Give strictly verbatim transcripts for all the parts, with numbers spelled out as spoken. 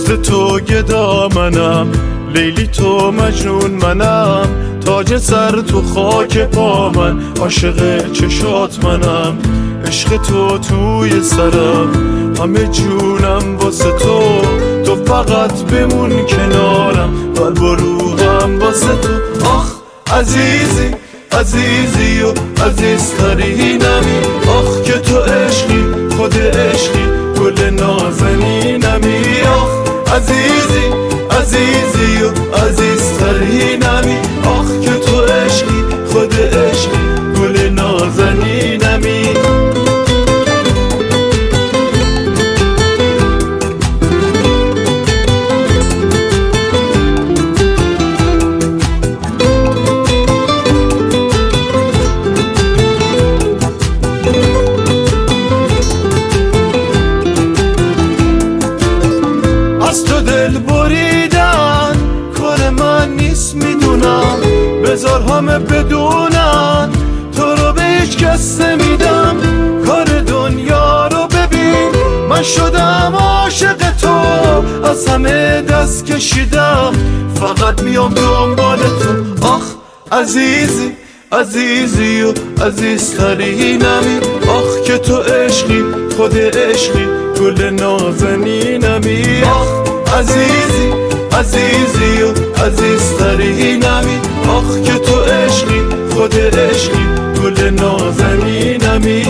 دزد تو گدا منم، لیلی تو مجنون منم، تاج سر تو خاک پا من، عاشق چشات منم، عشق تو توی سرم، همه جونم واسه تو، تو فقط بمون کنارم، قلب و روحم واسه تو. آخ عزیزی عزیزی و عزیزترینمی، آخ که تو عشقی خود عشقی گل نازنینمی، آخ عزیزی عزیزی و عزیزترینمی، آخ که تو عشقی خود عشقی گل نازنینمی. از تو دل بریدن کار من نیست میدونم، بذار همه بدونن تو رو به هیچ کس نمیدم، کار دنیا رو ببین من شدم عاشق تو، از همه دست کشیدم فقط میام دنبال تو. آخ عزیزی عزیزی و عزیزترینمی، آخ که تو عشقی خود عشقی گل نازنینمی، آخ عزیزی عزیزی و عزیزترینمی، آخ که تو عشقی خود عشقی گل نازنینمی.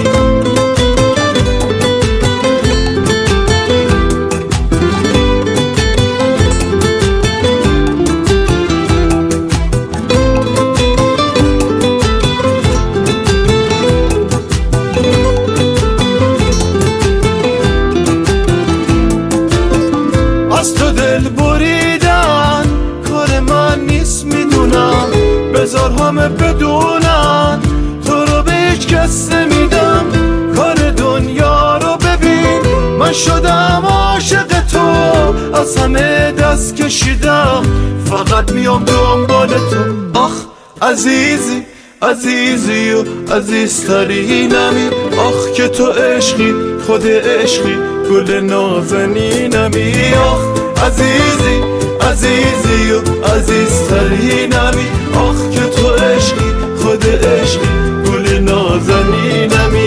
از تو دل بریدن کار من نیست میدونم، بذار همه بدونن تو رو به هیچ کس نمیدم، کار دنیا رو ببین من شدم عاشق تو، از همه دست کشیدم فقط میام دنبال تو. آخ عزیزی عزیزی و عزیزترینمی، آخ که تو عشقی خود عشقی گل نازنینمی، آخ عزیزی عزیزی و عزیزترینمی، آخ که تو عشقی خود عشقی گل نازنینمی.